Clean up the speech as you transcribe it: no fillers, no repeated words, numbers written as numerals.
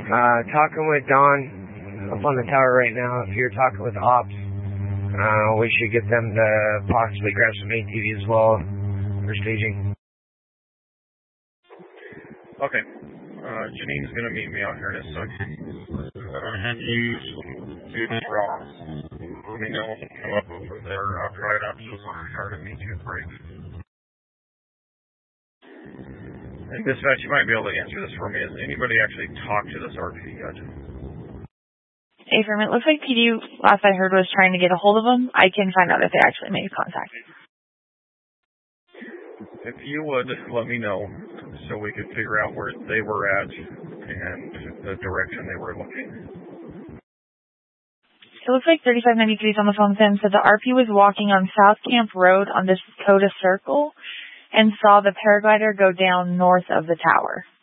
Talking with Don up on the tower right now. If you're talking with ops, we should get them to possibly grab some ATV as well for staging. Okay. Janine's going to meet me out here in a second. And you do this rock. Let me know when you come up over there. I'll try it out just as hard to meet you at break. And dispatch, you might be able to answer this for me. Has anybody actually talked to this RP yet? Affirm, it looks like PD, last I heard, was trying to get a hold of them. I can find out if they actually made contact. If you would, let me know so we could figure out where they were at and the direction they were looking. It looks like 3593 is on the phone with him. So the RP was walking on South Camp Road on this Dakota Circle and saw the paraglider go down north of the tower.